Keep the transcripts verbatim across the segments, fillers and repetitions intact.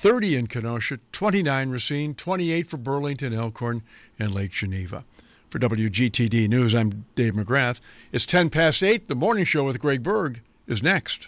thirty in Kenosha, twenty-nine Racine, twenty-eight for Burlington, Elkhorn, and Lake Geneva. For W G T D News, I'm Dave McGrath. It's ten past eight. The Morning Show with Greg Berg is next.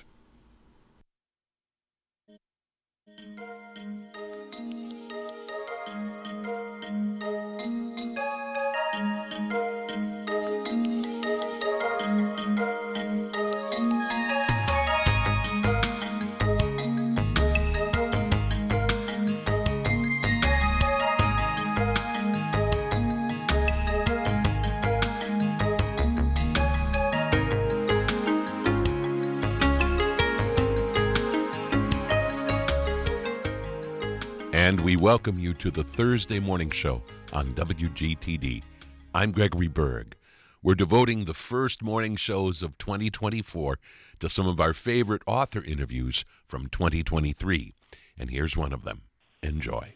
And we welcome you to the Thursday Morning Show on W G T D. I'm Gregory Berg. We're devoting the first morning shows of twenty twenty-four to some of our favorite author interviews from twenty twenty-three. And here's one of them. Enjoy.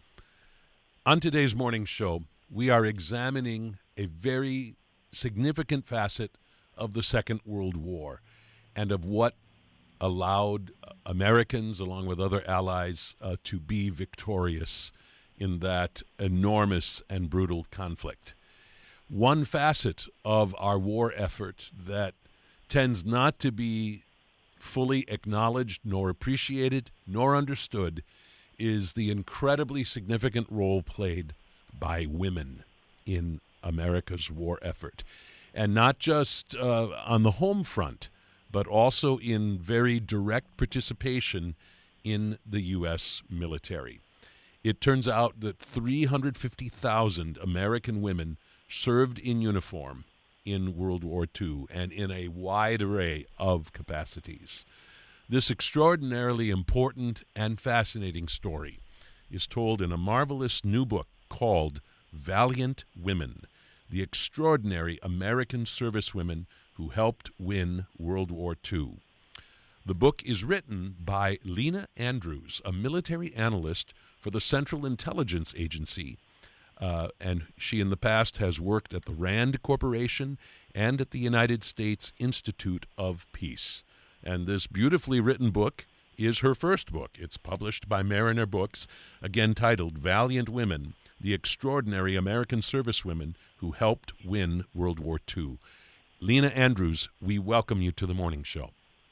On today's morning show, we are examining a very significant facet of the Second World War and of what allowed Americans, along with other allies, uh, to be victorious in that enormous and brutal conflict. One facet of our war effort that tends not to be fully acknowledged, nor appreciated, nor understood is the incredibly significant role played by women in America's war effort. And not just uh, on the home front, but also in very direct participation in the U S military. It turns out that three hundred fifty thousand American women served in uniform in World War Two and in a wide array of capacities. This extraordinarily important and fascinating story is told in a marvelous new book called Valiant Women: The Extraordinary American Servicewomen Who Helped Win World War Two. The book is written by Lena Andrews, a military analyst for the Central Intelligence Agency, uh, and she in the past has worked at the RAND Corporation and at the United States Institute of Peace. And this beautifully written book is her first book. It's published by Mariner Books, again titled Valiant Women: The Extraordinary American Servicewomen Who Helped Win World War Two. Lena Andrews, we welcome you to the morning show.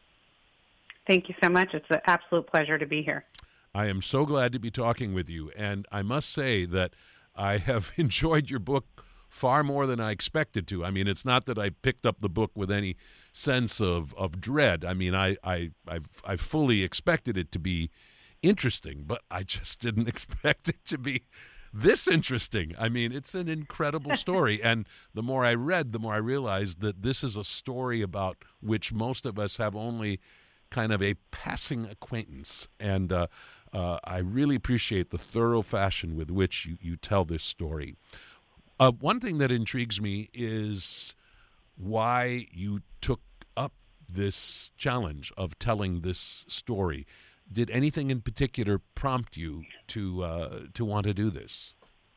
Thank you so much. It's an absolute pleasure to be here. I am so glad to be talking with you, and I must say that I have enjoyed your book far more than I expected to. I mean, it's not that I picked up the book with any sense of, of dread. I mean, I, I, I've, I fully expected it to be interesting, but I just didn't expect it to be this interesting. I mean, it's an incredible story. And the more I read, the more I realized that this is a story about which most of us have only kind of a passing acquaintance. And uh, uh, I really appreciate the thorough fashion with which you, you tell this story. Uh, one thing that intrigues me is why you took up this challenge of telling this story. Did anything in particular prompt you to uh, to want to do this?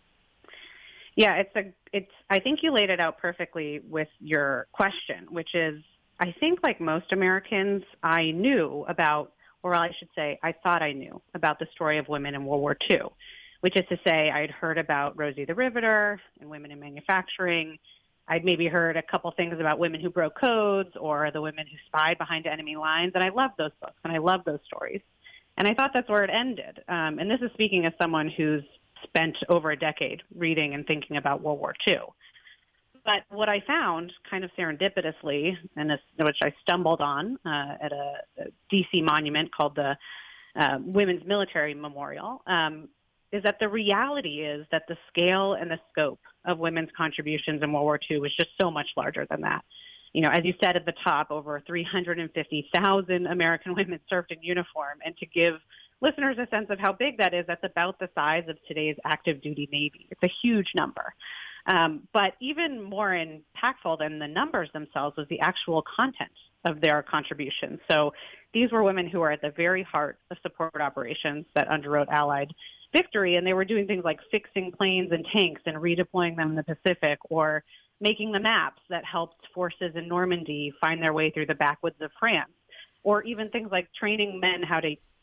Yeah, it's a it's. I think you laid it out perfectly with your question, which is, I think like most Americans, I knew about, or I should say, I thought I knew about the story of women in World War Two, which is to say, I'd heard about Rosie the Riveter and women in manufacturing. I'd maybe heard a couple things about women who broke codes or the women who spied behind enemy lines, and I loved those books and I loved those stories. And I thought that's where it ended. Um, and this is speaking as someone who's spent over a decade reading and thinking about World War Two. But what I found, kind of serendipitously, and this, which I stumbled on uh, at a, a D C monument called the uh, Women's Military Memorial, um, is that the reality is that the scale and the scope of women's contributions in World War Two was just so much larger than that. You know, as you said at the top, over three hundred fifty thousand American women served in uniform. And to give listeners a sense of how big that is, that's about the size of today's active duty Navy. It's a huge number. Um, but even more impactful than the numbers themselves was the actual content of their contributions. So these were women who are at the very heart of support operations that underwrote Allied victory, and they were doing things like fixing planes and tanks and redeploying them in the Pacific, or making the maps that helped forces in Normandy find their way through the backwoods of France, or even things like training men how to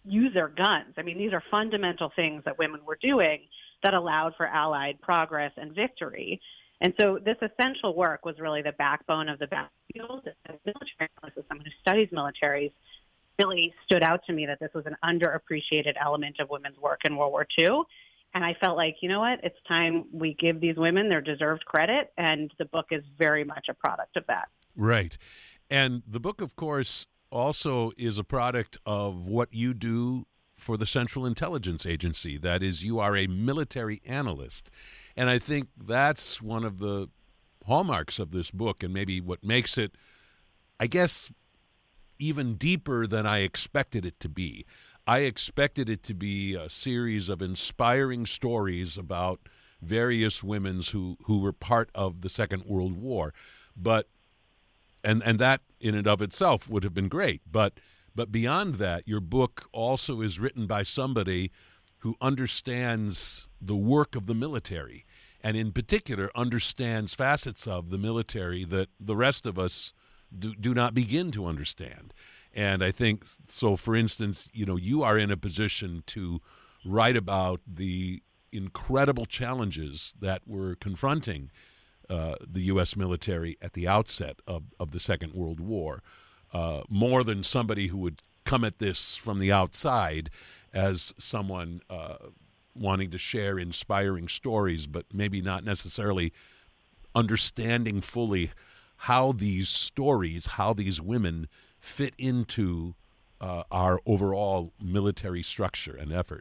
use their guns. I mean, these are fundamental things that women were doing that allowed for Allied progress and victory. And so this essential work was really the backbone of the battlefield. As a military analyst, as someone who studies militaries, really stood out to me that this was an underappreciated element of women's work in World War Two. And I felt like, you know what, it's time we give these women their deserved credit, and the book is very much a product of that. Right. And the book, of course, also is a product of what you do for the Central Intelligence Agency. That is, you are a military analyst. And I think that's one of the hallmarks of this book, and maybe what makes it, I guess, even deeper than I expected it to be. I expected it to be a series of inspiring stories about various women who, who were part of the Second World War. But and and that in and of itself would have been great. But but beyond that, your book also is written by somebody who understands the work of the military, and in particular understands facets of the military that the rest of us do, do not begin to understand. And I think, so for instance, you know, you are in a position to write about the incredible challenges that were confronting uh, the U S military at the outset of, of the Second World War, uh, more than somebody who would come at this from the outside as someone uh, wanting to share inspiring stories, but maybe not necessarily understanding fully how these stories, how these women fit into uh, our overall military structure and effort.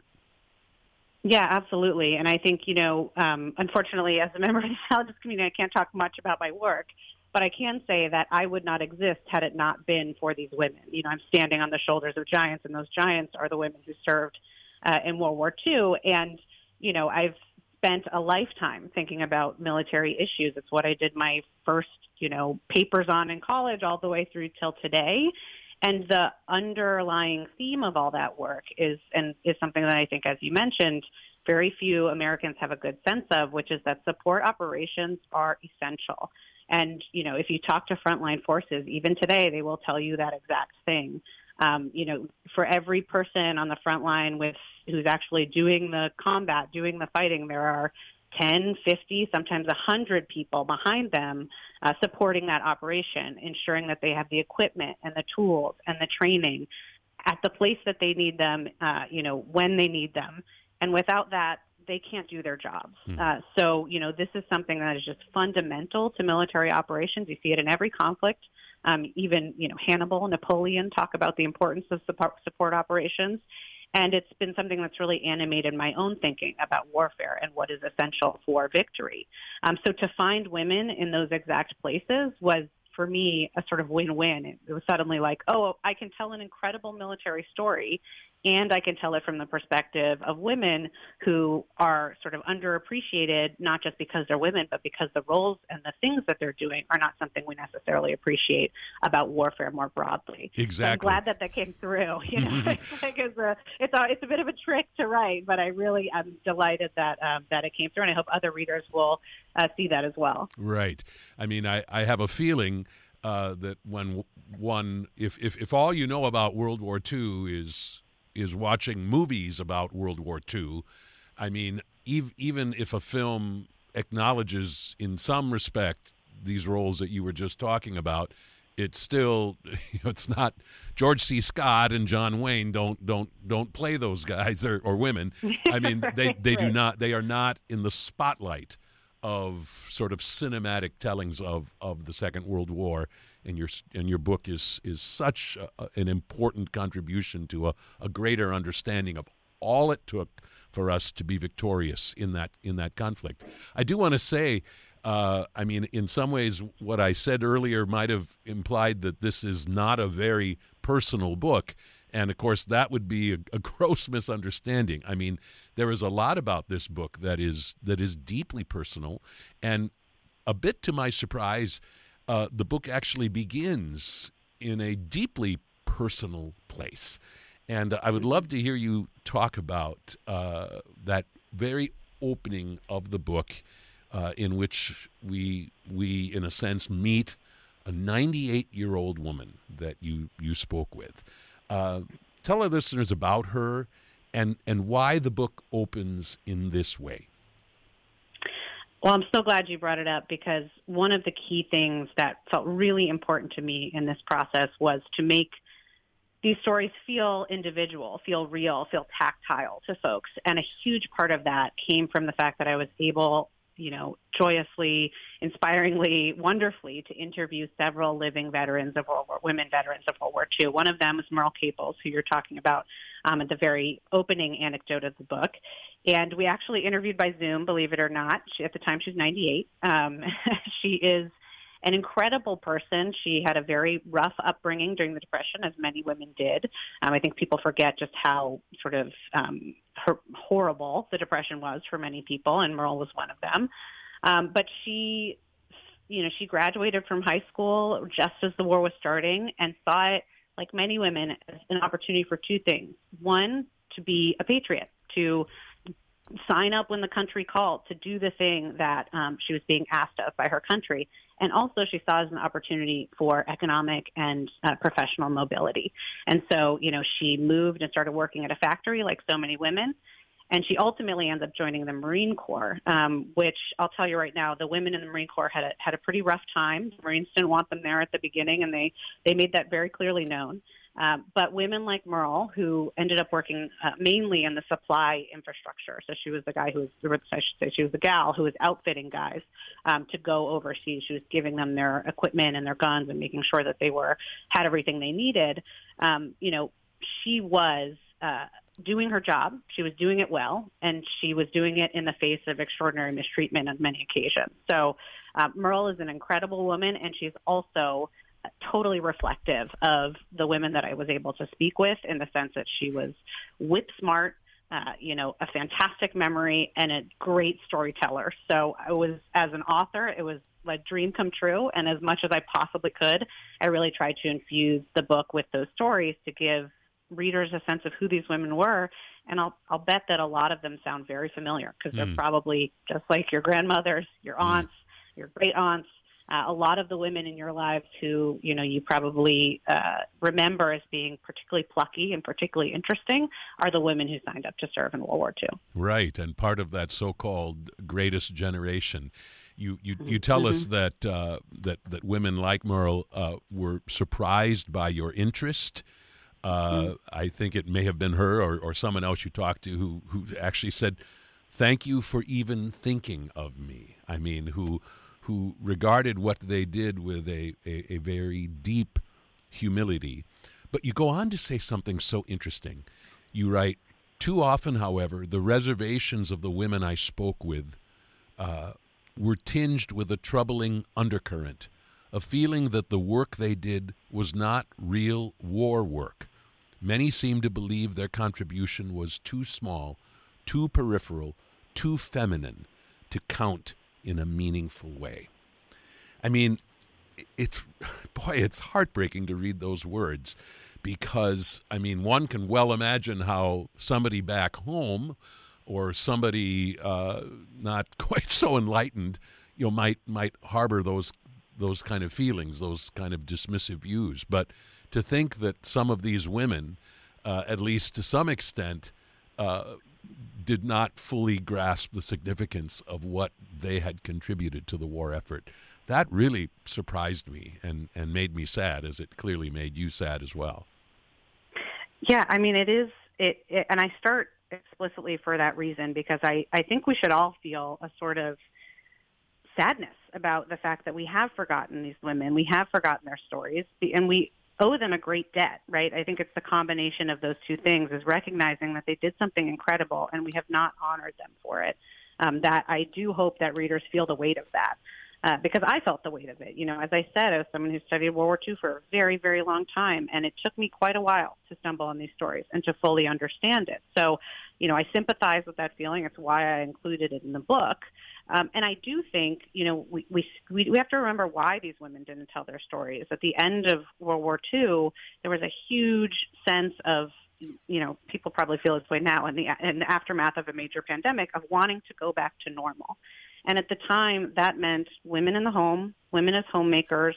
Yeah, absolutely. And I think, you know, um, unfortunately, as a member of the intelligence community, I can't talk much about my work, but I can say that I would not exist had it not been for these women. You know, I'm standing on the shoulders of giants, and those giants are the women who served uh, in World War Two. And, you know, I've spent a lifetime thinking about military issues. It's what I did my first, you know, papers on in college all the way through till today. And the underlying theme of all that work is, and is something that I think, as you mentioned, very few Americans have a good sense of, which is that support operations are essential. And, you know, if you talk to frontline forces, even today, they will tell you that exact thing. Um, you know, for every person on the front line with who's actually doing the combat, doing the fighting, there are ten, fifty, sometimes one hundred people behind them uh, supporting that operation, ensuring that they have the equipment and the tools and the training at the place that they need them, uh, you know, when they need them. And without that, they can't do their jobs. Hmm. Uh, so, you know, this is something that is just fundamental to military operations. You see it in every conflict. Um, even, you know, Hannibal, Napoleon talk about the importance of support, support operations. And it's been something that's really animated my own thinking about warfare and what is essential for victory. Um, so to find women in those exact places was, for me, a sort of win-win. It was suddenly like, oh, I can tell an incredible military story, and I can tell it from the perspective of women who are sort of underappreciated, not just because they're women, but because the roles and the things that they're doing are not something we necessarily appreciate about warfare more broadly. Exactly. So I'm glad that that came through. You know, it's like it's a it's a it's a bit of a trick to write, but I really am delighted that um, that it came through, and I hope other readers will uh, see that as well. Right. I mean, I, I have a feeling uh, that when one, if, if if all you know about World War Two is is watching movies about World War Two, I mean, ev- even if a film acknowledges in some respect these roles that you were just talking about, it's still, you know, it's not George C. Scott and John Wayne don't don't don't play those guys or, or women. I mean, right, they they right. do not they are not in the spotlight of sort of cinematic tellings of, of the Second World War, and your and your book is is such a, an important contribution to a, a greater understanding of all it took for us to be victorious in that in that conflict. I do want to say, uh, I mean, in some ways, what I said earlier might have implied that this is not a very personal book. And, of course, that would be a, a gross misunderstanding. I mean, there is a lot about this book that is that is deeply personal. And a bit to my surprise, uh, the book actually begins in a deeply personal place. And uh, I would love to hear you talk about uh, that very opening of the book uh, in which we, we, in a sense, meet a ninety-eight-year-old woman that you, you spoke with. Uh, tell our listeners about her and, and why the book opens in this way. Well, I'm so glad you brought it up, because one of the key things that felt really important to me in this process was to make these stories feel individual, feel real, feel tactile to folks. And a huge part of that came from the fact that I was able, you know, joyously, inspiringly, wonderfully to interview several living veterans of World War, women veterans of World War Two. One of them was Merle Caples, who you're talking about um, at the very opening anecdote of the book. And we actually interviewed by Zoom, believe it or not. She, at the time, she was ninety-eight. Um, she is an incredible person. She had a very rough upbringing during the Depression, as many women did. Um, I think people forget just how sort of um, her, horrible the Depression was for many people, and Merle was one of them. Um, but she, you know, she graduated from high school just as the war was starting, and saw it, like many women, as an opportunity for two things. One, to be a patriot, to sign up when the country called, to do the thing that um, she was being asked of by her country. And also she saw it as an opportunity for economic and uh, professional mobility. And so, you know, she moved and started working at a factory like so many women. And she ultimately ends up joining the Marine Corps, um, which I'll tell you right now, the women in the Marine Corps had a, had a pretty rough time. The Marines didn't want them there at the beginning, and they, they made that very clearly known. Um, but women like Merle, who ended up working uh, mainly in the supply infrastructure, so she was the guy who was, I should say, she was the gal who was outfitting guys um, to go overseas. She was giving them their equipment and their guns and making sure that they were had everything they needed. Um, you know, she was uh, doing her job. She was doing it well, and she was doing it in the face of extraordinary mistreatment on many occasions. So uh, Merle is an incredible woman, and she's also totally reflective of the women that I was able to speak with, in the sense that she was whip smart, uh, you know, a fantastic memory, and a great storyteller. So I was, as an author, it was a dream come true. And as much as I possibly could, I really tried to infuse the book with those stories to give readers a sense of who these women were. And I'll, I'll bet that a lot of them sound very familiar, because they're Mm. probably just like your grandmothers, your aunts, Mm. your great aunts. Uh, a lot of the women in your lives who, you know, you probably uh, remember as being particularly plucky and particularly interesting are the women who signed up to serve in World War Two. Right, and part of that so-called greatest generation. You you, you tell mm-hmm. us that uh, that that women like Merle uh, were surprised by your interest. Uh, mm-hmm. I think it may have been her or, or someone else you talked to who who actually said, "Thank you for even thinking of me." I mean, who. who regarded what they did with a, a, a very deep humility. But you go on to say something so interesting. You write, "Too often, however, the reservations of the women I spoke with uh, were tinged with a troubling undercurrent, a feeling that the work they did was not real war work. Many seemed to believe their contribution was too small, too peripheral, too feminine to count in a meaningful way." I mean, it's, boy, it's heartbreaking to read those words, because, I mean, one can well imagine how somebody back home or somebody uh, not quite so enlightened, you know, might might harbor those those kind of feelings, those kind of dismissive views. But to think that some of these women, uh, at least to some extent, uh, did not fully grasp the significance of what they had contributed to the war effort, that really surprised me and, and made me sad, as it clearly made you sad as well. Yeah, I mean, it is, it, it and I start explicitly for that reason, because I, I think we should all feel a sort of sadness about the fact that we have forgotten these women, we have forgotten their stories, and we owe them a great debt, right? I think it's the combination of those two things, is recognizing that they did something incredible and we have not honored them for it. Um, that I do hope that readers feel the weight of that, uh, because I felt the weight of it. You know, as I said, I was someone who studied World War Two for a very, very long time, and it took me quite a while to stumble on these stories and to fully understand it. So, you know, I sympathize with that feeling. It's why I included it in the book. Um, and I do think, you know, we, we we have to remember why these women didn't tell their stories. At the end of World War Two, there was a huge sense of, you know, people probably feel this way now in the in the aftermath of a major pandemic, of wanting to go back to normal. And at the time, that meant women in the home, women as homemakers,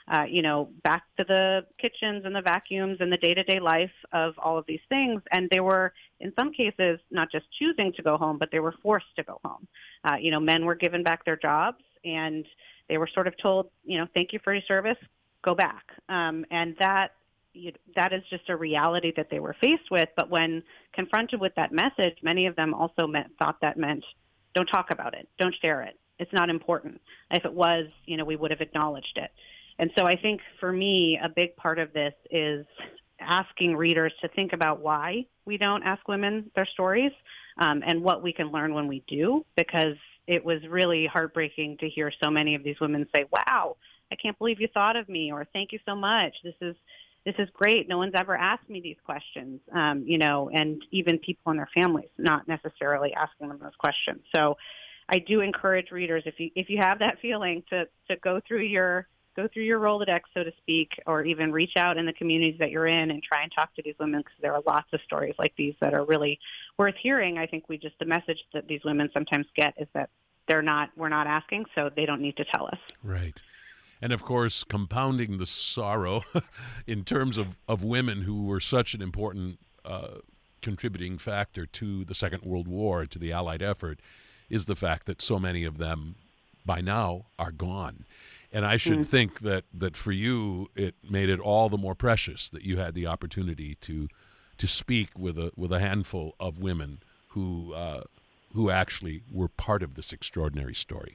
uh, you know, back to the kitchens and the vacuums and the day-to-day life of all of these things. And they were, in some cases, not just choosing to go home, but they were forced to go home. Uh, you know, men were given back their jobs, and they were sort of told, you know, thank you for your service, go back. Um, and that you, that is just a reality that they were faced with. But when confronted with that message, many of them also meant, thought that meant, don't talk about it, don't share it. It's not important. If it was, you know, we would have acknowledged it. And so I think for me, a big part of this is asking readers to think about why we don't ask women their stories, um, and what we can learn when we do, because it was really heartbreaking to hear so many of these women say, wow, I can't believe you thought of me, or thank you so much. This is this is great. No one's ever asked me these questions, um, you know, and even people in their families not necessarily asking them those questions. So I do encourage readers, if you if you have that feeling, to, to go through your go through your Rolodex, so to speak, or even reach out in the communities that you're in and try and talk to these women, because there are lots of stories like these that are really worth hearing. I think we just, the message that these women sometimes get is that they're not, we're not asking, so they don't need to tell us. Right. And of course, compounding the sorrow in terms of, of women who were such an important uh, contributing factor to the Second World War, to the Allied effort, is the fact that so many of them by now are gone. And I should mm. think that, that for you, it made it all the more precious that you had the opportunity to to speak with a with a handful of women who uh, who actually were part of this extraordinary story.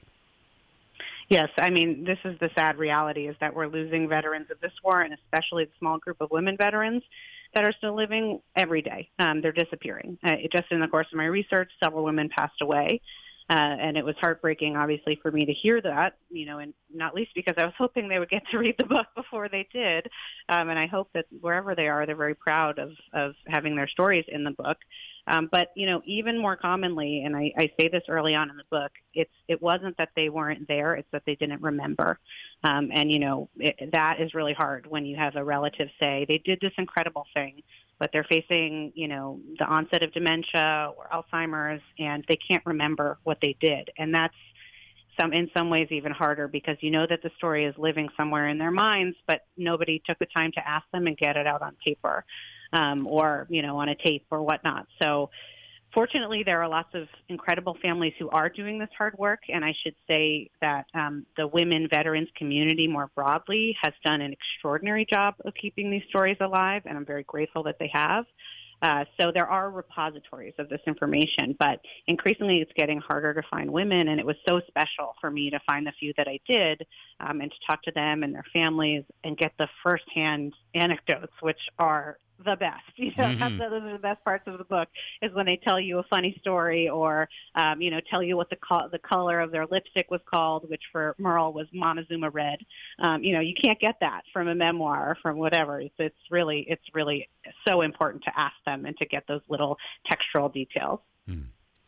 Yes, I mean, this is the sad reality, is that we're losing veterans of this war, and especially the small group of women veterans that are still living every day. Um, they're disappearing. Uh, just in the course of my research, several women passed away. Uh, and it was heartbreaking, obviously, for me to hear that, you know, and not least because I was hoping they would get to read the book before they did. Um, and I hope that wherever they are, they're very proud of, of having their stories in the book. Um, but, you know, even more commonly, and I, I say this early on in the book, it's it wasn't that they weren't there, it's that they didn't remember. Um, and, you know, it, that is really hard when you have a relative say, they did this incredible thing, but they're facing, you know, the onset of dementia or Alzheimer's, and they can't remember what they did. And that's some, in some ways even harder, because you know that the story is living somewhere in their minds, but nobody took the time to ask them and get it out on paper, um, or, you know, on a tape or whatnot. So fortunately, there are lots of incredible families who are doing this hard work, and I should say that um, the women veterans community more broadly has done an extraordinary job of keeping these stories alive, and I'm very grateful that they have. Uh, so there are repositories of this information, but increasingly it's getting harder to find women, and it was so special for me to find the few that I did, um, and to talk to them and their families and get the firsthand anecdotes, which are the best. You know, mm-hmm. Those are the best parts of the book, is when they tell you a funny story, or um, you know, tell you what the co- the color of their lipstick was called, which for Merle was Montezuma Red. Um, you know, you can't get that from a memoir or from whatever. It's, it's really it's really so important to ask them and to get those little textual details. Mm.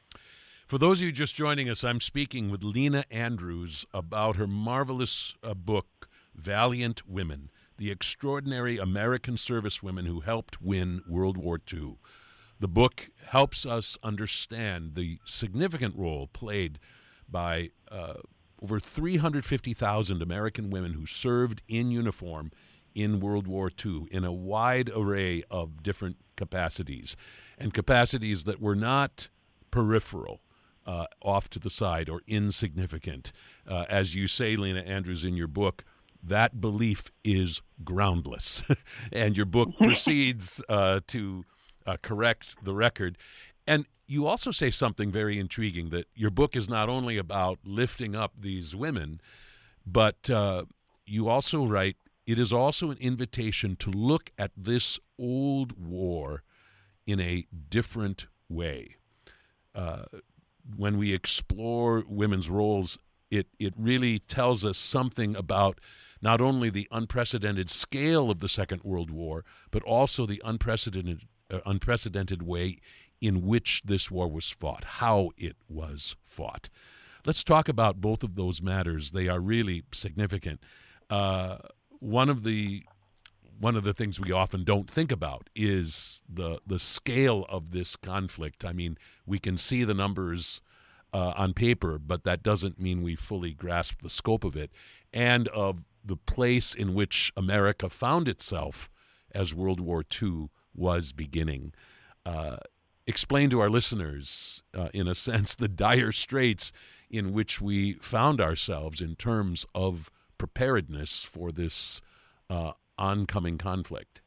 For those of you just joining us, I'm speaking with Lena Andrews about her marvelous uh, book, Valiant Women: The Extraordinary American Servicewomen Who Helped Win World War Two. The book helps us understand the significant role played by uh, over three hundred fifty thousand American women who served in uniform in World War Two in a wide array of different capacities, and capacities that were not peripheral, uh, off to the side, or insignificant. Uh, as you say, Lena Andrews, in your book, that belief is groundless. And your book proceeds uh, to uh, correct the record. And you also say something very intriguing, that your book is not only about lifting up these women, but uh, you also write, it is also an invitation to look at this old war in a different way. Uh, when we explore women's roles, it, it really tells us something about not only the unprecedented scale of the Second World War, but also the unprecedented uh, unprecedented way in which this war was fought, how it was fought. Let's talk about both of those matters. They are really significant. Uh, one of the one of the things we often don't think about is the the scale of this conflict. I mean, we can see the numbers uh, on paper, but that doesn't mean we fully grasp the scope of it, and of the place in which America found itself as World War Two was beginning. Uh, explain to our listeners, uh, in a sense, the dire straits in which we found ourselves in terms of preparedness for this uh, oncoming conflict.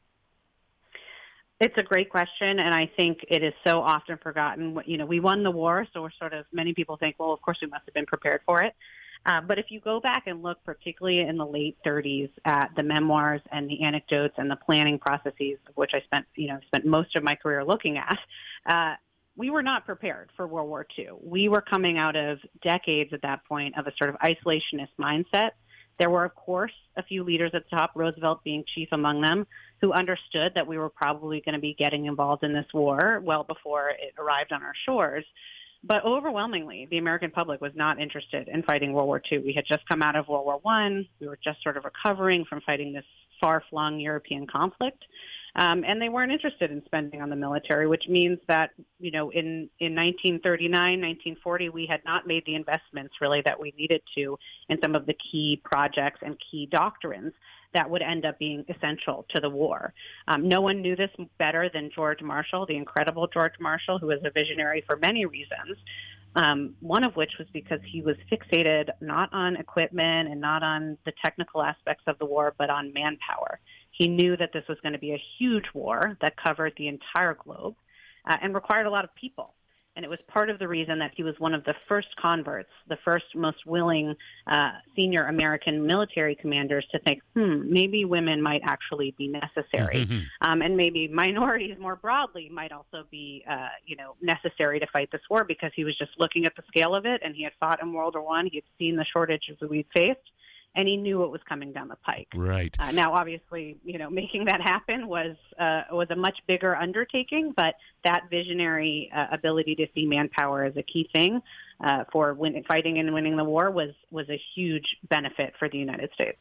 It's a great question, and I think it is so often forgotten. You know, we won the war, so we're sort of, many people think, well, of course we must have been prepared for it. Uh, but if you go back and look, particularly in the late thirties, at the memoirs and the anecdotes and the planning processes, which I spent, you know, spent most of my career looking at, uh, we were not prepared for World War Two. We were coming out of decades at that point of a sort of isolationist mindset. There were, of course, a few leaders at the top, Roosevelt being chief among them, who understood that we were probably going to be getting involved in this war well before it arrived on our shores. But overwhelmingly, the American public was not interested in fighting World War Two. We had just come out of World War One. We were just sort of recovering from fighting this far-flung European conflict. Um, and they weren't interested in spending on the military, which means that, you know, in, in nineteen thirty-nine, nineteen forty, we had not made the investments really that we needed to in some of the key projects and key doctrines that would end up being essential to the war. Um, no one knew this better than George Marshall, the incredible George Marshall, who was a visionary for many reasons, um, one of which was because he was fixated not on equipment and not on the technical aspects of the war, but on manpower. He knew that this was going to be a huge war that covered the entire globe uh, and required a lot of people. And it was part of the reason that he was one of the first converts, the first most willing uh, senior American military commanders to think, hmm, maybe women might actually be necessary. Mm-hmm. Um, and maybe minorities more broadly might also be, uh, you know, necessary to fight this war, because he was just looking at the scale of it, and he had fought in World War One. He had seen the shortages that we'd faced, and he knew what was coming down the pike. Right. Uh, now, obviously, you know, making that happen was uh, was a much bigger undertaking, but that visionary uh, ability to see manpower as a key thing uh, for win- fighting and winning the war was was a huge benefit for the United States.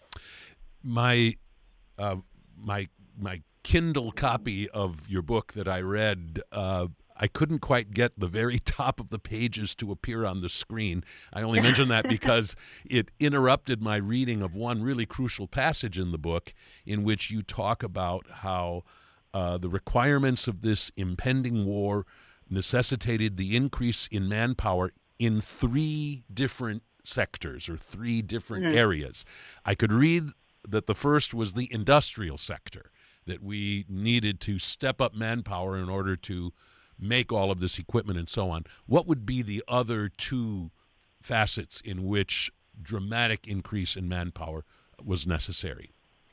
My uh, my my Kindle copy of your book that I read, uh, I couldn't quite get the very top of the pages to appear on the screen. I only mention that because it interrupted my reading of one really crucial passage in the book, in which you talk about how uh, the requirements of this impending war necessitated the increase in manpower in three different sectors or three different mm-hmm. areas. I could read that the first was the industrial sector, that we needed to step up manpower in order to make all of this equipment and so on. What would be the other two facets in which dramatic increase in manpower was necessary?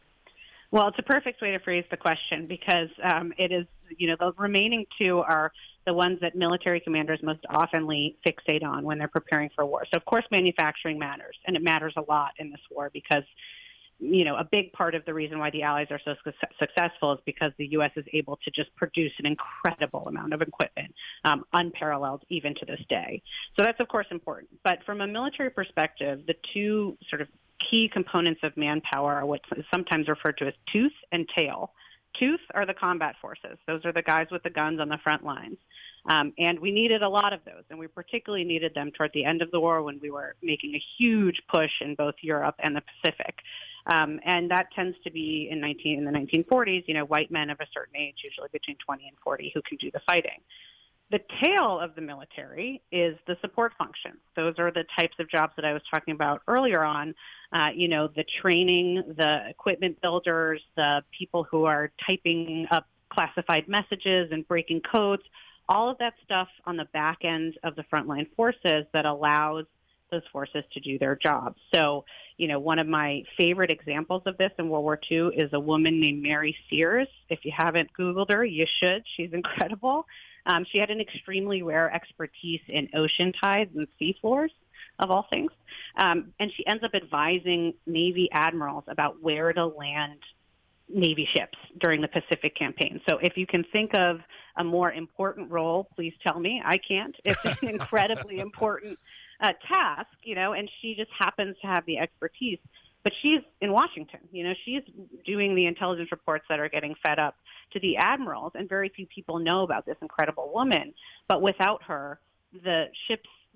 Well, it's a perfect way to phrase the question, because um, it is, you know, the remaining two are the ones that military commanders most oftenly fixate on when they're preparing for war. So, of course, manufacturing matters, and it matters a lot in this war because, you know, a big part of the reason why the Allies are so su- successful is because the U S is able to just produce an incredible amount of equipment, um, unparalleled even to this day. So that's, of course, important. But from a military perspective, the two sort of key components of manpower are what's sometimes referred to as tooth and tail. Tooth are the combat forces. Those are the guys with the guns on the front lines. Um, and we needed a lot of those, and we particularly needed them toward the end of the war when we were making a huge push in both Europe and the Pacific. Um, and that tends to be in, nineteen, in the nineteen forties, you know, white men of a certain age, usually between twenty and forty, who can do the fighting. The tail of the military is the support functions. Those are the types of jobs that I was talking about earlier on, uh, you know, the training, the equipment builders, the people who are typing up classified messages and breaking codes, all of that stuff on the back end of the frontline forces that allows those forces to do their jobs. So, you know, one of my favorite examples of this in World War Two is a woman named Mary Sears. If you haven't Googled her, you should. She's incredible. Um, she had an extremely rare expertise in ocean tides and seafloors, of all things. Um, and she ends up advising Navy admirals about where to land Navy ships during the Pacific campaign. So if you can think of a more important role, please tell me. I can't. It's an incredibly important uh, task, you know, and she just happens to have the expertise. But she's in Washington, you know, she's doing the intelligence reports that are getting fed up to the admirals, and very few people know about this incredible woman. But without her, the ships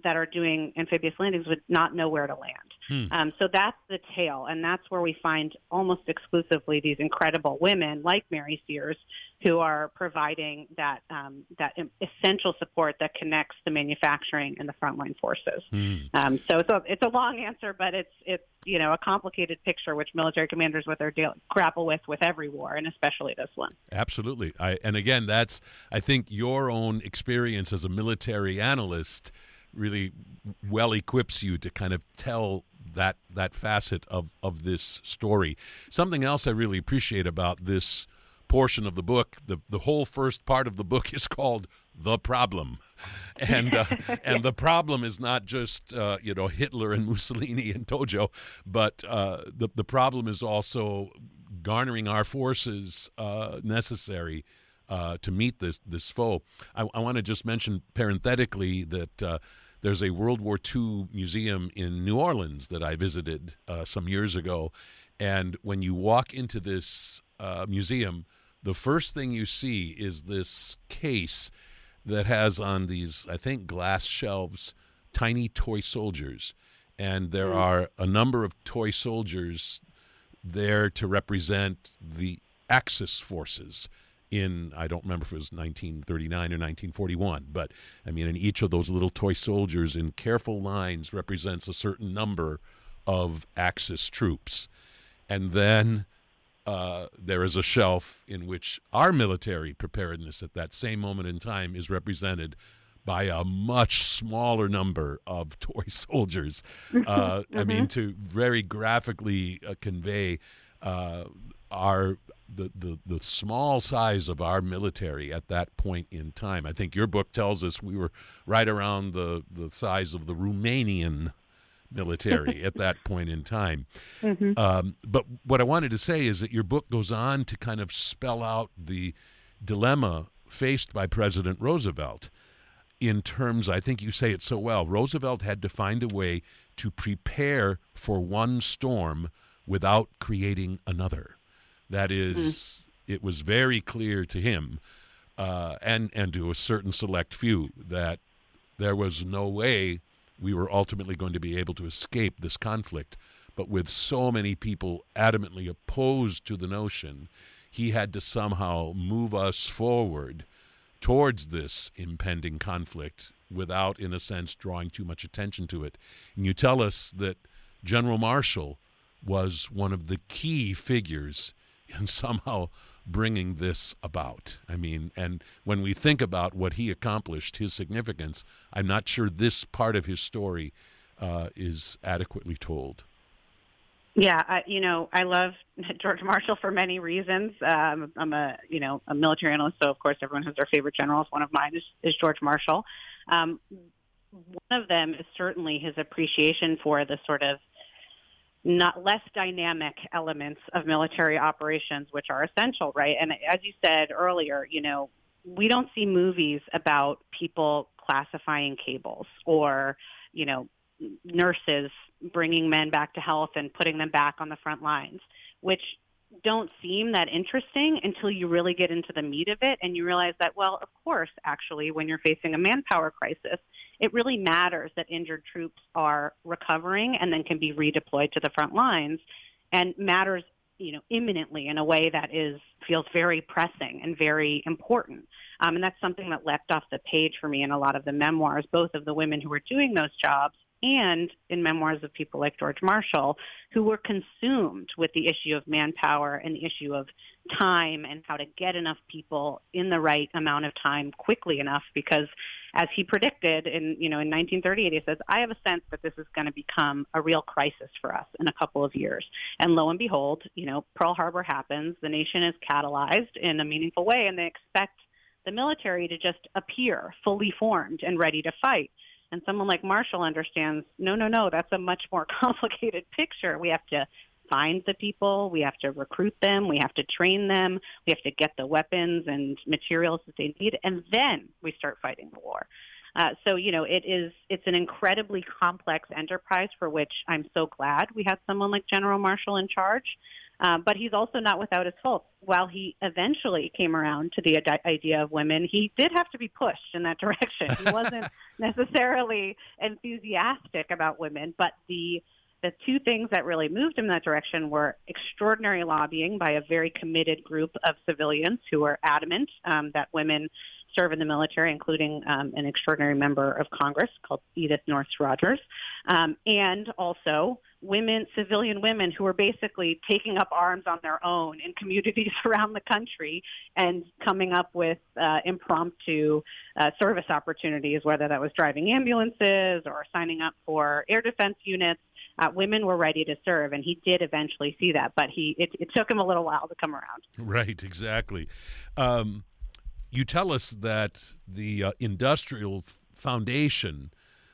that are doing amphibious landings would not know where to land. Hmm. Um, so that's the tale, and that's where we find almost exclusively these incredible women like Mary Sears who are providing that um, that essential support that connects the manufacturing and the frontline forces. Hmm. Um, so it's a, it's a long answer, but it's it's you know a complicated picture which military commanders with their deal, grapple with with every war, and especially this one. Absolutely, I, and again, that's I think your own experience as a military analyst really well equips you to kind of tell that that facet of, of this story. Something else I really appreciate about this portion of the book, the the whole first part of the book is called The Problem. And uh, and the problem is not just uh, you know Hitler and Mussolini and Tojo, but uh, the the problem is also garnering our forces uh, necessary uh, to meet this this foe. I, I want to just mention parenthetically that uh, there's a World War Two museum in New Orleans that I visited uh, some years ago, and when you walk into this uh, museum, the first thing you see is this case that has on these, I think, glass shelves, tiny toy soldiers, and there are a number of toy soldiers there to represent the Axis forces in, I don't remember if it was nineteen thirty-nine or nineteen forty-one, but I mean, in each of those little toy soldiers in careful lines represents a certain number of Axis troops. And then uh, there is a shelf in which our military preparedness at that same moment in time is represented by a much smaller number of toy soldiers. Uh, mm-hmm. I mean, to very graphically uh, convey uh, our the, the the small size of our military at that point in time. I think your book tells us we were right around the, the size of the Romanian military at that point in time. Mm-hmm. Um, but what I wanted to say is that your book goes on to kind of spell out the dilemma faced by President Roosevelt in terms, I think you say it so well, Roosevelt had to find a way to prepare for one storm without creating another. That is, mm. it was very clear to him uh, and, and to a certain select few that there was no way we were ultimately going to be able to escape this conflict. But with so many people adamantly opposed to the notion, he had to somehow move us forward towards this impending conflict without, in a sense, drawing too much attention to it. And you tell us that General Marshall was one of the key figures in somehow bringing this about. I mean, and when we think about what he accomplished, his significance, I'm not sure this part of his story uh, is adequately told. Yeah, I, you know, I love George Marshall for many reasons. Um, I'm a, you know, a military analyst, so of course everyone has their favorite generals. One of mine is, is George Marshall. Um, one of them is certainly his appreciation for the sort of not less dynamic elements of military operations, which are essential, right? And as you said earlier, you know, we don't see movies about people classifying cables or, you know, nurses bringing men back to health and putting them back on the front lines, which don't seem that interesting until you really get into the meat of it and you realize that, well, of course, actually, when you're facing a manpower crisis, it really matters that injured troops are recovering and then can be redeployed to the front lines, and matters, you know, imminently in a way that is feels very pressing and very important. Um, and that's something that leapt off the page for me in a lot of the memoirs, both of the women who were doing those jobs and in memoirs of people like George Marshall, who were consumed with the issue of manpower and the issue of time and how to get enough people in the right amount of time quickly enough. Because as he predicted in, you know, in nineteen thirty-eight, he says, I have a sense that this is going to become a real crisis for us in a couple of years. And lo and behold, you know, Pearl Harbor happens. The nation is catalyzed in a meaningful way, and they expect the military to just appear fully formed and ready to fight. And someone like Marshall understands, no, no, no, that's a much more complicated picture. We have to find the people. We have to recruit them. We have to train them. We have to get the weapons and materials that they need. And then we start fighting the war. Uh, so, you know, it is, it's an incredibly complex enterprise for which I'm so glad we had someone like General Marshall in charge. Um, but he's also not without his faults. While he eventually came around to the idea of women, he did have to be pushed in that direction. He wasn't necessarily enthusiastic about women, but the The two things that really moved him in that direction were extraordinary lobbying by a very committed group of civilians who are adamant um, that women serve in the military, including um, an extraordinary member of Congress called Edith North Rogers, um, and also women, civilian women who were basically taking up arms on their own in communities around the country and coming up with uh, impromptu uh, service opportunities, whether that was driving ambulances or signing up for air defense units. Uh, women were ready to serve, and he did eventually see that, but he it, it took him a little while to come around. Right, exactly. Um, you tell us that the uh, industrial f- foundation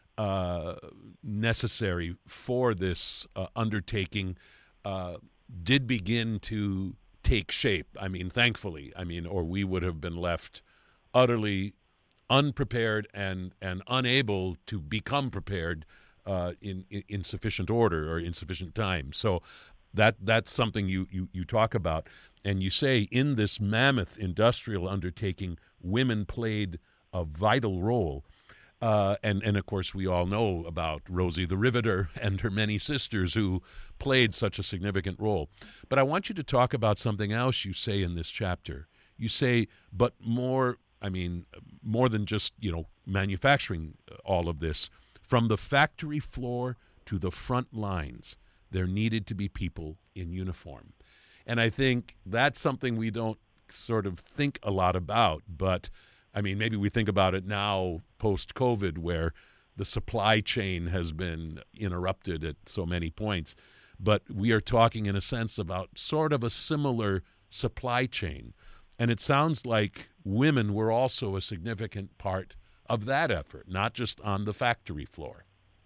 uh, necessary for this uh, undertaking uh, did begin to take shape. I mean, thankfully, I mean, or we would have been left utterly unprepared and, and unable to become prepared Uh, in, in in sufficient order or in sufficient time. So that that's something you, you, you talk about. And you say in this mammoth industrial undertaking, women played a vital role. Uh, and, and, of course, we all know about Rosie the Riveter and her many sisters who played such a significant role. But I want you to talk about something else you say in this chapter. You say, but more, I mean, more than just, you know, manufacturing all of this, from the factory floor to the front lines, there needed to be people in uniform. And I think that's something we don't sort of think a lot about. But, I mean, maybe we think about it now post-COVID where the supply chain has been interrupted at so many points. But we are talking, in a sense, about sort of a similar supply chain. And it sounds like women were also a significant part of that effort, not just on the factory floor.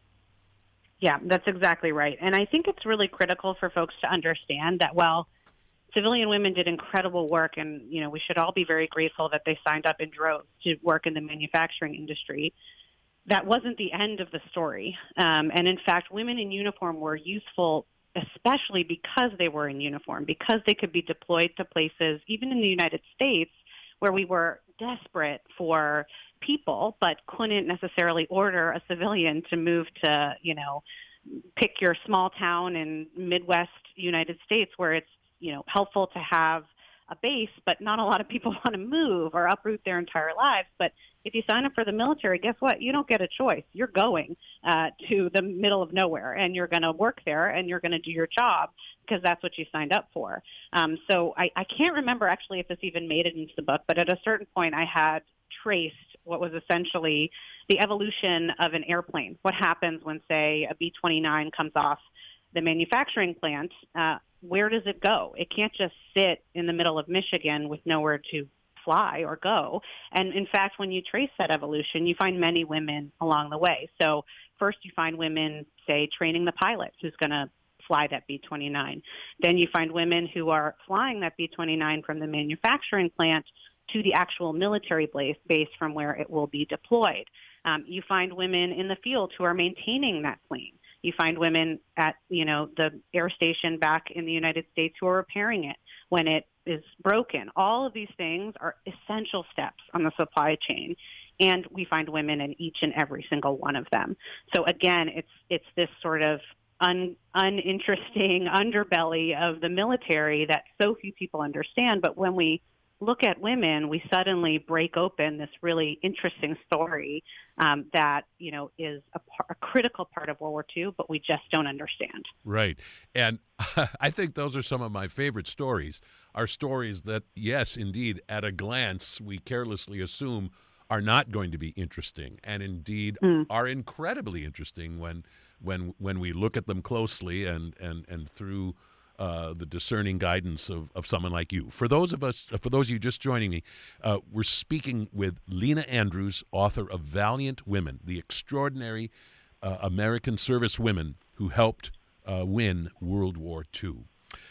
Yeah, that's exactly right. And I think it's really critical for folks to understand that while civilian women did incredible work, and, you know, we should all be very grateful that they signed up in droves to work in the manufacturing industry, that wasn't the end of the story. Um, and in fact, women in uniform were useful, especially because they were in uniform, because they could be deployed to places, even in the United States, where we were desperate for people, but couldn't necessarily order a civilian to move to, you know, pick your small town in Midwest United States where it's, you know, helpful to have a base, but not a lot of people want to move or uproot their entire lives. But if you sign up for the military, guess what? You don't get a choice. You're going uh, to the middle of nowhere, and you're going to work there, and you're going to do your job because that's what you signed up for. Um, so I, I can't remember actually if this even made it into the book, but at a certain point I had traced what was essentially the evolution of an airplane. What happens when, say, a B twenty-nine comes off the manufacturing plant? Uh, where does it go? It can't just sit in the middle of Michigan with nowhere to fly or go. And in fact, when you trace that evolution, you find many women along the way. So first you find women, say, training the pilot who's going to fly that B twenty-nine. Then you find women who are flying that B twenty-nine from the manufacturing plant to the actual military base from where it will be deployed. Um, you find women in the field who are maintaining that plane. You find women at, you know, the air station back in the United States who are repairing it when it is broken. All of these things are essential steps on the supply chain, and we find women in each and every single one of them. So again, it's it's this sort of un, uninteresting underbelly of the military that so few people understand. But when we look at women, we suddenly break open this really interesting story um, that, you know, is a, par- a critical part of World War Two, but we just don't understand. Right. And I think those are some of my favorite stories, are stories that, yes, indeed, at a glance, we carelessly assume are not going to be interesting, and indeed mm. are incredibly interesting when when when we look at them closely and, and, and through Uh, the discerning guidance of, of someone like you. For those of us, for those of you just joining me, uh, we're speaking with Lena Andrews, author of Valiant Women, the extraordinary uh, American service women who helped uh, win World War Two.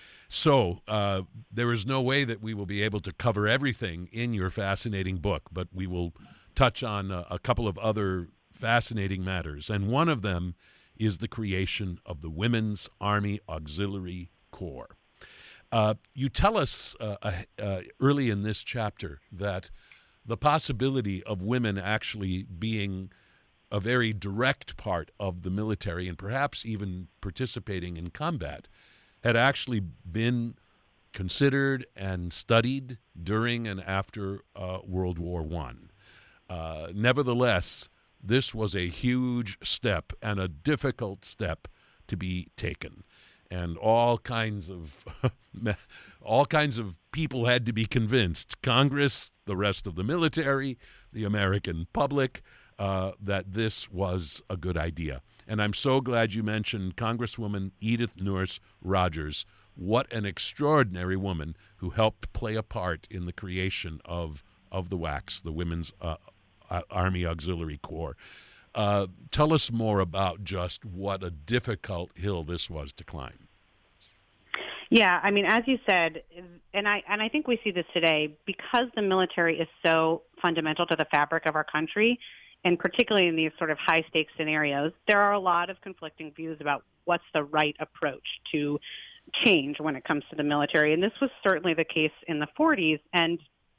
So uh, there is no way that we will be able to cover everything in your fascinating book, but we will touch on a, a couple of other fascinating matters. And one of them is the creation of the Women's Army Auxiliary Corps. Uh, you tell us uh, uh, early in this chapter that the possibility of women actually being a very direct part of the military and perhaps even participating in combat had actually been considered and studied during and after uh, World War One. Uh, nevertheless, this was a huge step and a difficult step to be taken. And all kinds of all kinds of people had to be convinced, Congress, the rest of the military, the American public, uh, that this was a good idea. And I'm so glad you mentioned Congresswoman Edith Nourse Rogers. What an extraordinary woman who helped play a part in the creation of, of the W A C, the Women's uh, Army Auxiliary Corps. Uh, tell us more about just what a difficult hill this was to climb. Yeah, I mean, as you said, and I and I think we see this today, because the military is so fundamental to the fabric of our country, and particularly in these sort of high-stakes scenarios, there are a lot of conflicting views about what's the right approach to change when it comes to the military. And this was certainly the case in the forties. And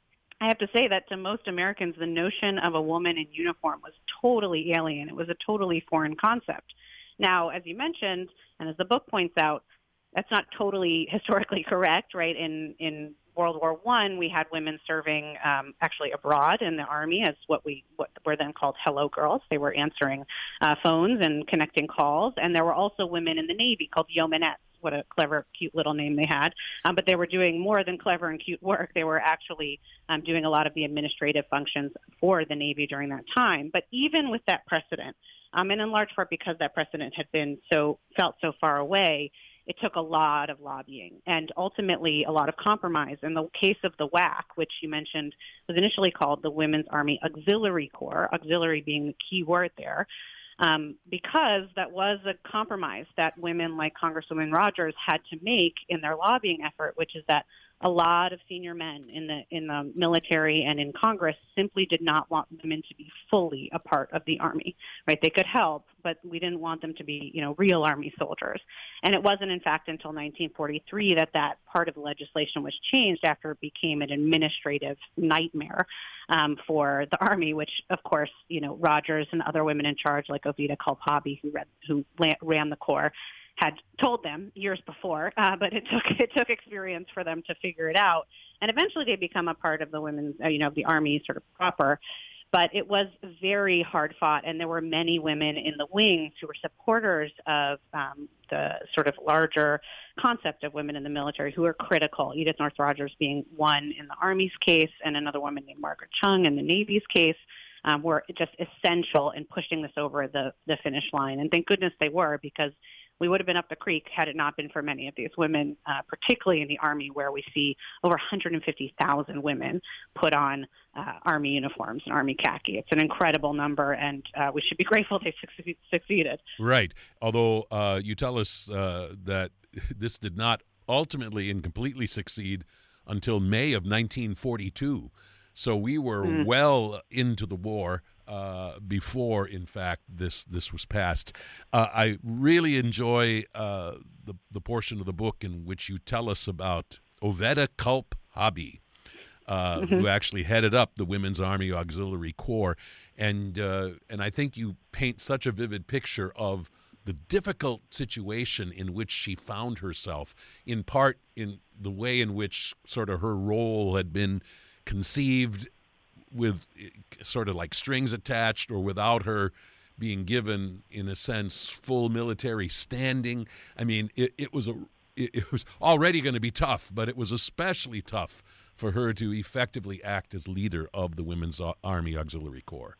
I have to say that to most Americans, the notion of a woman in uniform was totally alien. It was a totally foreign concept. Now, as you mentioned, and as the book points out, that's not totally historically correct, right? In in World War One, we had women serving um, actually abroad in the Army as what we what were then called hello girls. They were answering uh, phones and connecting calls. And there were also women in the Navy called yeomanettes. What a clever, cute little name they had. Um, but they were doing more than clever and cute work. They were actually um, doing a lot of the administrative functions for the Navy during that time. But even with that precedent, um, and in large part because that precedent had been so felt so far away, it took a lot of lobbying and ultimately a lot of compromise. In the case of the W A C, which you mentioned was initially called the Women's Army Auxiliary Corps, auxiliary being the key word there, um, because that was a compromise that women like Congresswoman Rogers had to make in their lobbying effort, which is that a lot of senior men in the in the military and in Congress simply did not want women to be fully a part of the Army, right? They could help, but we didn't want them to be, you know, real Army soldiers. And it wasn't, in fact, until nineteen forty-three that that part of the legislation was changed after it became an administrative nightmare um, for the Army, which, of course, you know, Rogers and other women in charge, like Oveta Kalpabi, who, read, who ran the Corps, had told them years before, uh, but it took it took experience for them to figure it out, and eventually they become a part of the women's, uh, you know, the Army sort of proper. But it was very hard fought, and there were many women in the wings who were supporters of um, the sort of larger concept of women in the military who were critical. Edith Nourse Rogers being one in the Army's case, and another woman named Margaret Chung in the Navy's case. Um, were just essential in pushing this over the, the finish line. And thank goodness they were, because we would have been up the creek had it not been for many of these women, uh, particularly in the Army, where we see over one hundred fifty thousand women put on uh, Army uniforms and Army khaki. It's an incredible number, and uh, we should be grateful they succeed, succeeded. Right. Although uh, you tell us uh, that this did not ultimately and completely succeed until May of nineteen forty-two. So we were mm. well into the war uh, before, in fact, this this was passed. Uh, I really enjoy uh, the the portion of the book in which you tell us about Oveta Kalpabi, uh, mm-hmm. who actually headed up the Women's Army Auxiliary Corps, and uh, and I think you paint such a vivid picture of the difficult situation in which she found herself, in part in the way in which sort of her role had been conceived, with sort of like strings attached, or without her being given, in a sense, full military standing. I mean, it, it was a it, it was already going to be tough, but it was especially tough for her to effectively act as leader of the Women's Army Auxiliary Corps.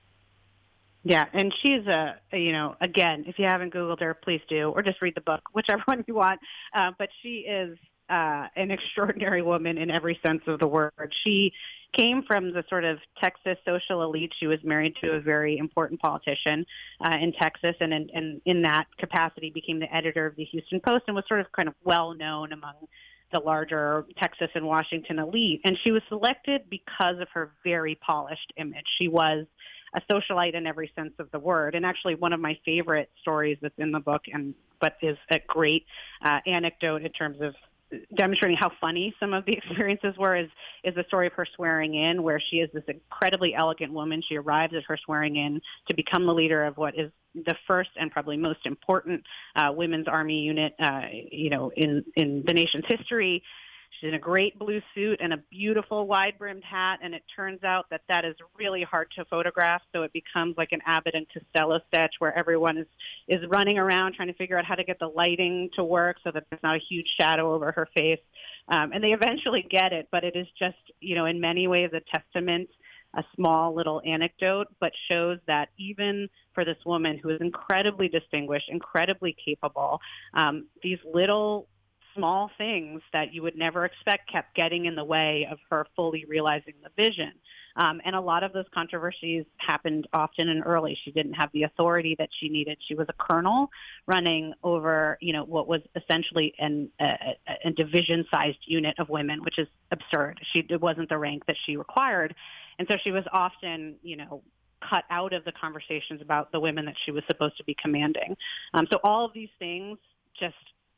Yeah, and she's a, a, you know, again, if you haven't Googled her, please do, or just read the book, whichever one you want. Uh, but she is uh, an extraordinary woman in every sense of the word. She came from the sort of Texas social elite. She was married to a very important politician uh, in Texas, and in, and in that capacity became the editor of the Houston Post, and was sort of kind of well known among the larger Texas and Washington elite. And she was selected because of her very polished image. She was a socialite in every sense of the word. And actually one of my favorite stories that's in the book, and but is a great uh, anecdote in terms of demonstrating how funny some of the experiences were is, is the story of her swearing in, where she is this incredibly elegant woman. She arrives at her swearing in to become the leader of what is the first and probably most important uh, women's army unit, uh, you know, in, in the nation's history. She's in a great blue suit and a beautiful wide-brimmed hat, and it turns out that that is really hard to photograph, so it becomes like an Abbott and Costello sketch where everyone is, is running around trying to figure out how to get the lighting to work so that there's not a huge shadow over her face. Um, and they eventually get it, but it is just, you know, in many ways a testament, a small little anecdote, but shows that even for this woman who is incredibly distinguished, incredibly capable, um, these little small things that you would never expect kept getting in the way of her fully realizing the vision. Um, and a lot of those controversies happened often and early. She didn't have the authority that she needed. She was a colonel running over, you know, what was essentially an, a, a division-sized unit of women, which is absurd. She, it wasn't the rank that she required. And so she was often, you know, cut out of the conversations about the women that she was supposed to be commanding. Um, so all of these things just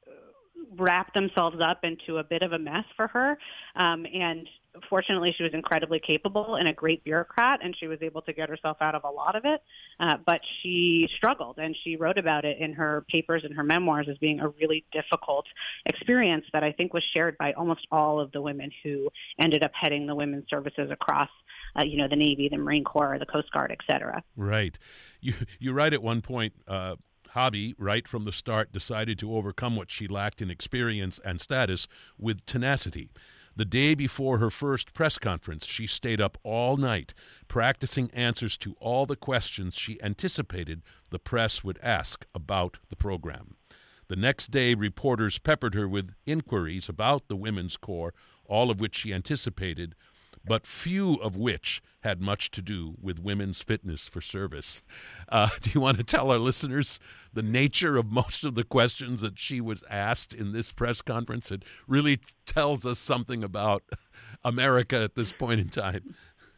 wrapped themselves up into a bit of a mess for her. Um, and fortunately, she was incredibly capable and a great bureaucrat, and she was able to get herself out of a lot of it. Uh, but she struggled, and she wrote about it in her papers and her memoirs as being a really difficult experience that I think was shared by almost all of the women who ended up heading the women's services across, uh, you know, the Navy, the Marine Corps, the Coast Guard, et cetera. Right. You, you write at one point, uh, Hobby, right from the start, decided to overcome what she lacked in experience and status with tenacity. The day before her first press conference, she stayed up all night practicing answers to all the questions she anticipated the press would ask about the program. The next day, reporters peppered her with inquiries about the Women's Corps, all of which she anticipated, but few of which had much to do with women's fitness for service. Uh, do you want to tell our listeners the nature of most of the questions that she was asked in this press conference? It really tells us something about America at this point in time.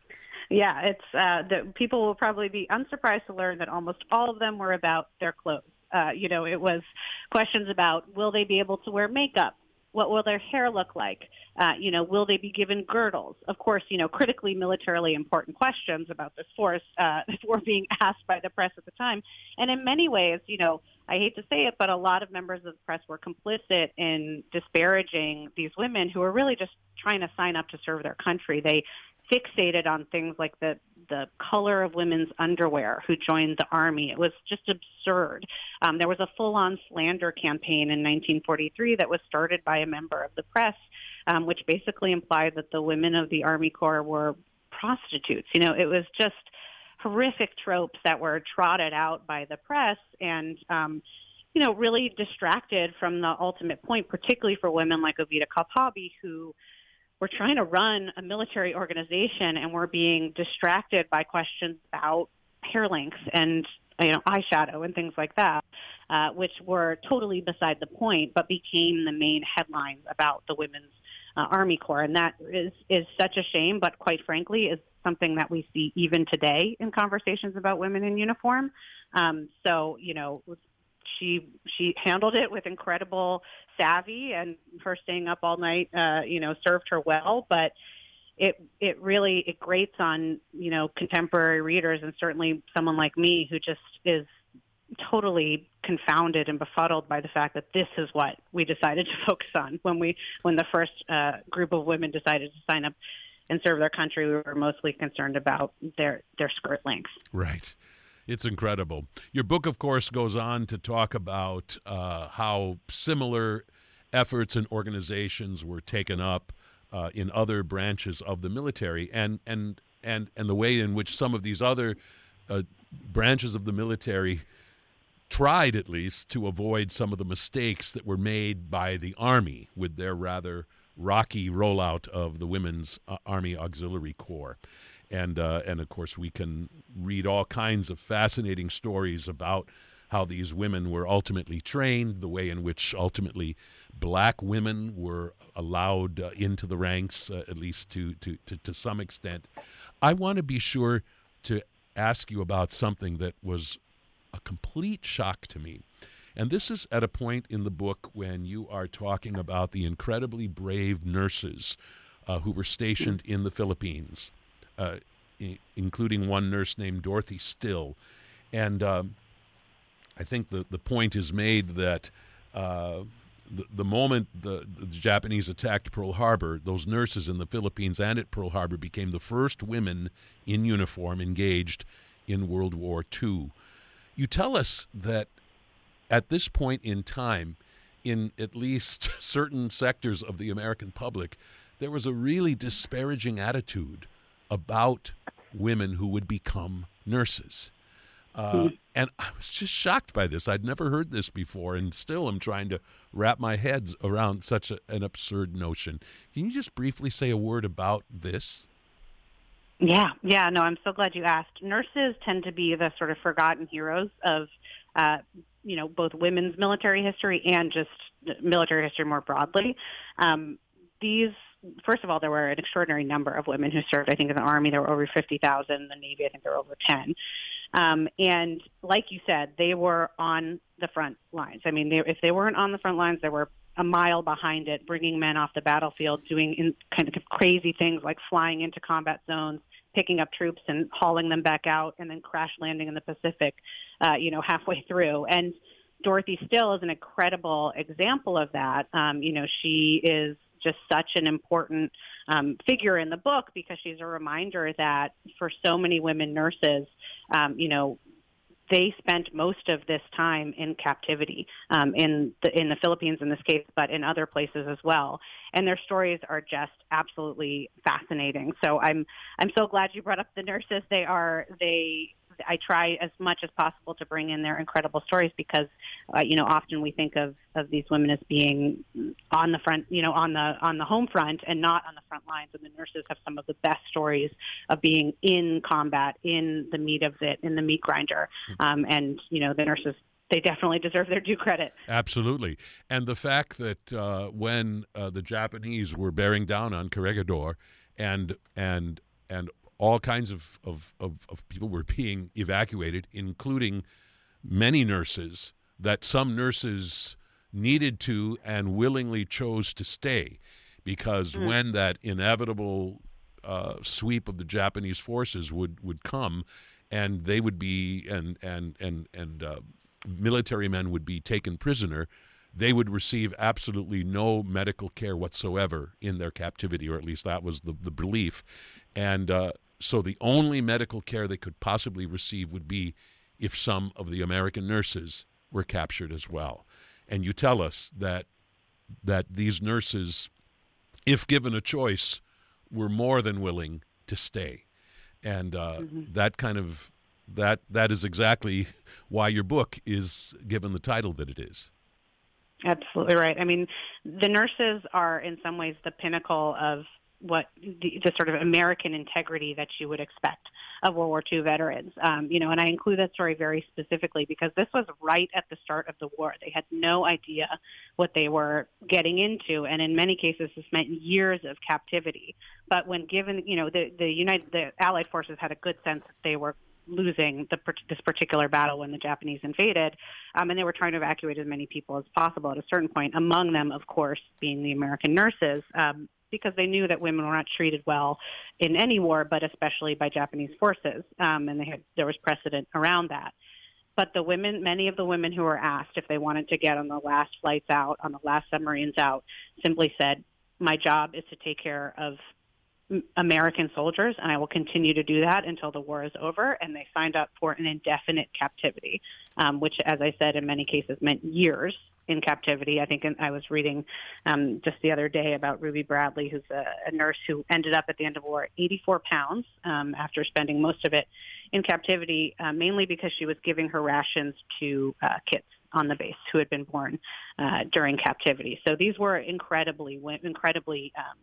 Yeah, it's uh, the, people will probably be unsurprised to learn that almost all of them were about their clothes. Uh, you know, it was questions about, will they be able to wear makeup? What will their hair look like? Uh, you know, will they be given girdles? Of course, you know, critically militarily important questions about this force uh, were being asked by the press at the time. And in many ways, you know, I hate to say it, but a lot of members of the press were complicit in disparaging these women who were really just trying to sign up to serve their country. They fixated on things like the the color of women's underwear who joined the Army. It was just absurd. Um, there was a full-on slander campaign in nineteen forty-three that was started by a member of the press, um, which basically implied that the women of the Army Corps were prostitutes. You know, it was just horrific tropes that were trotted out by the press and, um, you know, really distracted from the ultimate point, particularly for women like Oveta Kalpabbi, who we're trying to run a military organization and we're being distracted by questions about hair length and, you know, eyeshadow and things like that, uh, which were totally beside the point, but became the main headlines about the Women's uh, Army Corps. And that is, is such a shame, but quite frankly is something that we see even today in conversations about women in uniform. Um, so, you know, She she handled it with incredible savvy, and her staying up all night, uh, you know, served her well. But it it really it grates on, you know, contemporary readers, and certainly someone like me who just is totally confounded and befuddled by the fact that this is what we decided to focus on when we when the first uh, group of women decided to sign up and serve their country. We were mostly concerned about their their skirt length. Right. It's incredible. Your book, of course, goes on to talk about uh, how similar efforts and organizations were taken up uh, in other branches of the military, and and and and the way in which some of these other uh, branches of the military tried, at least, to avoid some of the mistakes that were made by the Army with their rather rocky rollout of the Women's uh, Army Auxiliary Corps. And, uh, and of course, we can read all kinds of fascinating stories about how these women were ultimately trained, the way in which ultimately black women were allowed uh, into the ranks, uh, at least to, to, to, to some extent. I want to be sure to ask you about something that was a complete shock to me. And this is at a point in the book when you are talking about the incredibly brave nurses uh, who were stationed in the Philippines, uh, I- including one nurse named Dorothy Still. And um, I think the, the point is made that uh, the, the moment the, the Japanese attacked Pearl Harbor, those nurses in the Philippines and at Pearl Harbor became the first women in uniform engaged in World War Two. You tell us that at this point in time, in at least certain sectors of the American public, there was a really disparaging attitude about women who would become nurses. Uh, and I was just shocked by this. I'd never heard this before, and still am trying to wrap my head around such a, an absurd notion. Can you just briefly say a word about this? Yeah, yeah, no, I'm so glad you asked. Nurses tend to be the sort of forgotten heroes of, uh, you know, both women's military history and just military history more broadly. Um, these First of all, there were an extraordinary number of women who served. I think in the Army there were over fifty thousand. In the Navy, I think there were over ten. Um, and like you said, they were on the front lines. I mean, they, if they weren't on the front lines, they were a mile behind it, bringing men off the battlefield, doing in, kind of crazy things like flying into combat zones, picking up troops and hauling them back out, and then crash landing in the Pacific, uh, you know, halfway through. And Dorothy Still is an incredible example of that. Um, you know, she is just such an important um, figure in the book because she's a reminder that for so many women nurses, um, you know, they spent most of this time in captivity um, in the in the Philippines in this case, but in other places as well. And their stories are just absolutely fascinating. So I'm I'm so glad you brought up the nurses. They are they. I try as much as possible to bring in their incredible stories because, uh, you know, often we think of, of these women as being on the front, you know, on the on the home front and not on the front lines. And the nurses have some of the best stories of being in combat, in the meat of it, in the meat grinder. Um, and, you know, the nurses, they definitely deserve their due credit. Absolutely. And the fact that uh, when uh, the Japanese were bearing down on Corregidor and and and all kinds of, of, of, of people were being evacuated, including many nurses, that some nurses needed to and willingly chose to stay because mm. when that inevitable uh, sweep of the Japanese forces would, would come and they would be, and, and, and, and uh, military men would be taken prisoner, they would receive absolutely no medical care whatsoever in their captivity, or at least that was the, the belief. And uh, so the only medical care they could possibly receive would be if some of the American nurses were captured as well. And you tell us that that these nurses, if given a choice, were more than willing to stay. And uh, mm-hmm. that kind of that that is exactly why your book is given the title that it is. Absolutely right. I mean, the nurses are in some ways the pinnacle of what the, the sort of American integrity that you would expect of World War Two veterans. Um, you know, and I include that story very specifically because this was right at the start of the war. They had no idea what they were getting into, and in many cases, this meant years of captivity. But when given, you know, the the United, the Allied forces had a good sense that they were losing the, this particular battle when the Japanese invaded, um, and they were trying to evacuate as many people as possible at a certain point, among them, of course, being the American nurses, um, because they knew that women were not treated well in any war, but especially by Japanese forces, um, and they had, there was precedent around that. But the women, many of the women who were asked if they wanted to get on the last flights out, on the last submarines out, simply said, my job is to take care of American soldiers, and I will continue to do that until the war is over. And they signed up for an indefinite captivity, um, which, as I said, in many cases meant years in captivity. I think in, I was reading um, just the other day about Ruby Bradley, who's a, a nurse who ended up at the end of the war at eighty-four pounds um, after spending most of it in captivity, uh, mainly because she was giving her rations to uh, kids on the base who had been born uh, during captivity. So these were incredibly, incredibly um,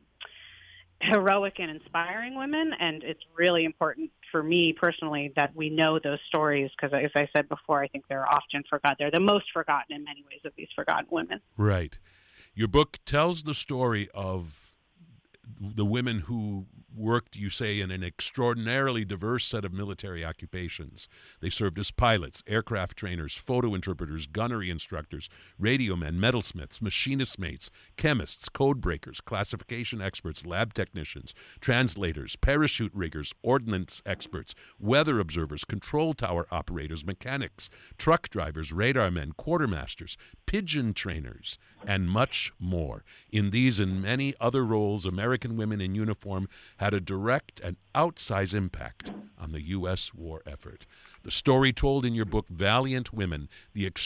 heroic and inspiring women, and it's really important for me personally that we know those stories because, as I said before, I think they're often forgotten. They're the most forgotten in many ways of these forgotten women. Right. Your book tells the story of the women who worked, you say, in an extraordinarily diverse set of military occupations. They served as pilots, aircraft trainers, photo interpreters, gunnery instructors, radio men, metalsmiths, machinist mates, chemists, code breakers, classification experts, lab technicians, translators, parachute riggers, ordnance experts, weather observers, control tower operators, mechanics, truck drivers, radar men, quartermasters, pigeon trainers, and much more. In these and many other roles, American women in uniform had a direct and outsized impact on the U S war effort. The story told in your book, Valiant Women, the